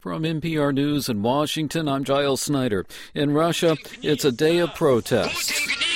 From NPR News in Washington, I'm Giles Snyder. In Russia, it's a day of protest.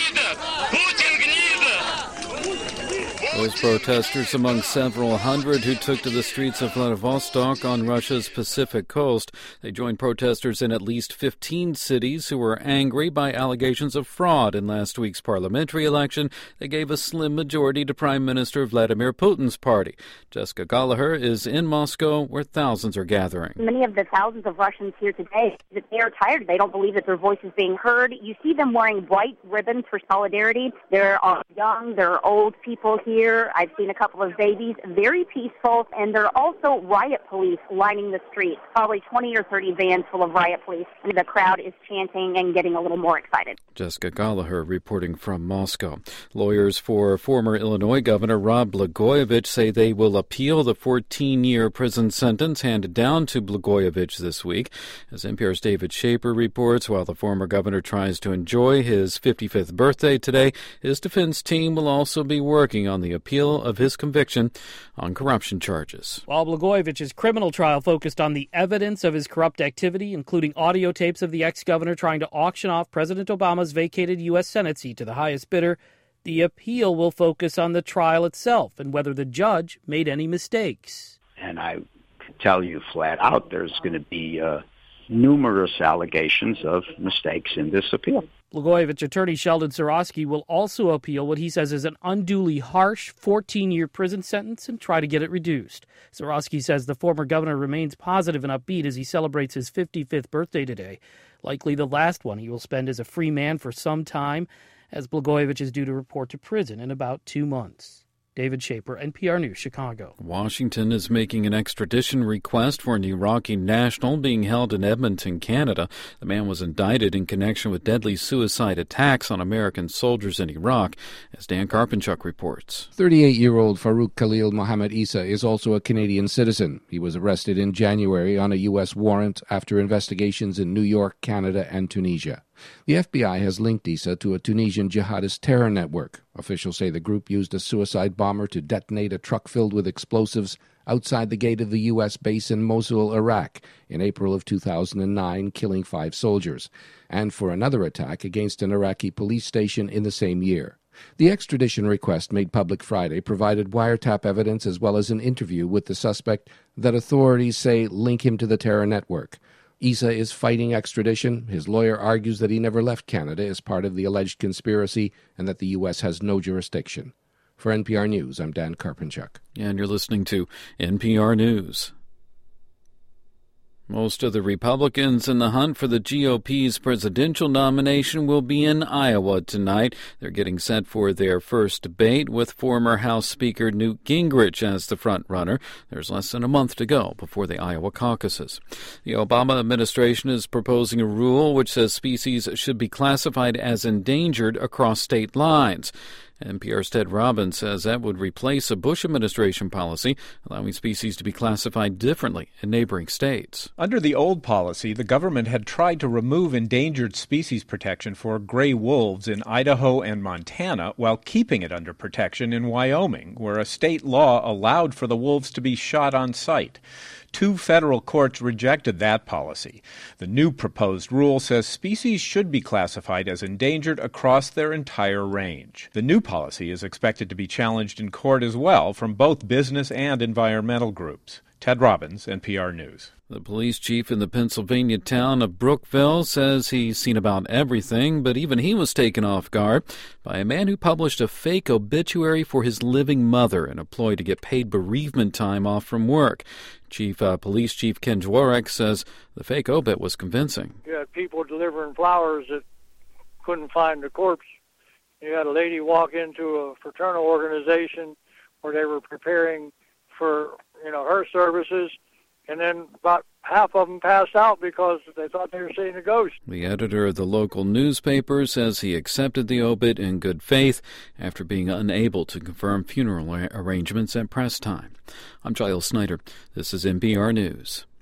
Those protesters among several hundred who took to the streets of Vladivostok on Russia's Pacific coast. They joined protesters in at least 15 cities who were angry by allegations of fraud in last week's parliamentary election. They gave a slim majority to Prime Minister Vladimir Putin's party. Jessica Gallagher is in Moscow, where thousands are gathering. Many of the thousands of Russians here today, they are tired. They don't believe that their voice is being heard. You see them wearing bright ribbons for solidarity. There are young, there are old people here. I've seen a couple of babies, very peaceful, and there are also riot police lining the streets, probably 20 or 30 vans full of riot police, and the crowd is chanting and getting a little more excited. Jessica Gallagher reporting from Moscow. Lawyers for former Illinois Governor Rod Blagojevich say they will appeal the 14-year prison sentence handed down to Blagojevich this week. As NPR's David Shaper reports, while the former governor tries to enjoy his 55th birthday today, his defense team will also be working on the appeal of his conviction on corruption charges. While Blagojevich's criminal trial focused on the evidence of his corrupt activity, including audio tapes of the ex-governor trying to auction off President Obama's vacated U.S. Senate seat to the highest bidder, the appeal will focus on the trial itself and whether the judge made any mistakes. And I can tell you flat out there's going to be numerous allegations of mistakes in this appeal. Blagojevich attorney Sheldon Sarosky will also appeal what he says is an unduly harsh 14-year prison sentence and try to get it reduced. Sarosky says the former governor remains positive and upbeat as he celebrates his 55th birthday today, likely the last one he will spend as a free man for some time, as Blagojevich is due to report to prison in about 2 months. David Shaper, NPR News, Chicago. Washington is making an extradition request for an Iraqi national being held in Edmonton, Canada. The man was indicted in connection with deadly suicide attacks on American soldiers in Iraq, as Dan Karpinchuk reports. 38-year-old Farouk Khalil Mohammed Issa is also a Canadian citizen. He was arrested in January on a U.S. warrant after investigations in New York, Canada, and Tunisia. The FBI has linked Issa to a Tunisian jihadist terror network. Officials say the group used a suicide bomber to detonate a truck filled with explosives outside the gate of the U.S. base in Mosul, Iraq, in April of 2009, killing 5 soldiers, and for another attack against an Iraqi police station in the same year. The extradition request made public Friday provided wiretap evidence as well as an interview with the suspect that authorities say link him to the terror network. Issa is fighting extradition. His lawyer argues that he never left Canada as part of the alleged conspiracy and that the U.S. has no jurisdiction. For NPR News, I'm Dan Karpinchuk. And you're listening to NPR News. Most of the Republicans in the hunt for the GOP's presidential nomination will be in Iowa tonight. They're getting set for their first debate with former House Speaker Newt Gingrich as the front-runner. There's less than a month to go before the Iowa caucuses. The Obama administration is proposing a rule which says species should be classified as endangered across state lines. NPR's Ted Robbins says that would replace a Bush administration policy, allowing species to be classified differently in neighboring states. Under the old policy, the government had tried to remove endangered species protection for gray wolves in Idaho and Montana while keeping it under protection in Wyoming, where a state law allowed for the wolves to be shot on sight. 2 federal courts rejected that policy. The new proposed rule says species should be classified as endangered across their entire range. The new policy is expected to be challenged in court as well from both business and environmental groups. Ted Robbins, NPR News. The police chief in the Pennsylvania town of Brookville says he's seen about everything, but even he was taken off guard by a man who published a fake obituary for his living mother in a ploy to get paid bereavement time off from work. Police Chief Ken Dworek says the fake obit was convincing. You had people delivering flowers that couldn't find the corpse. You had a lady walk into a fraternal organization where they were preparing for, her services, and then about half of them passed out because they thought they were seeing a ghost. The editor of the local newspaper says he accepted the obit in good faith after being unable to confirm funeral arrangements at press time. I'm Giles Snyder. This is NPR News.